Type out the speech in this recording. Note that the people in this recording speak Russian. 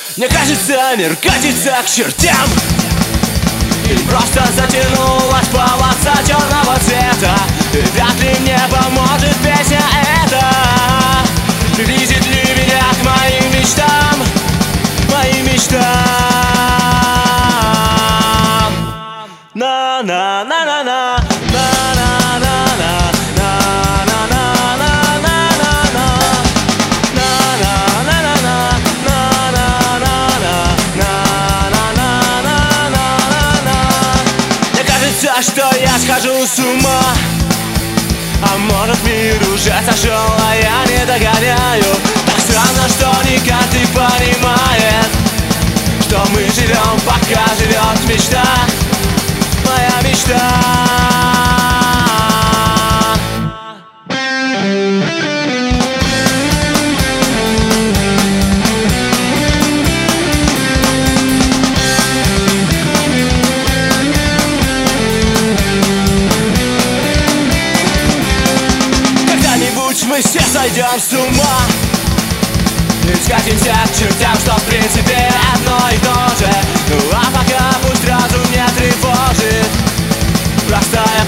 Мне кажется, мир катится к чертям. Или просто затянулась полоса черного цвета. И вряд ли мне поможет песня эта. Приблизит ли меня к моим мечтам? Моим мечтам. На-на-на-на-на. Что я схожу с ума, а может мир уже сошел, а я не догоняю. Так странно, что не каждый понимает, что мы живем, пока живет мечта. Моя мечта. Мы все сойдем с ума и скатимся к чертям, что в принципе одно и то же. Ну а пока пусть разум не тревожит простая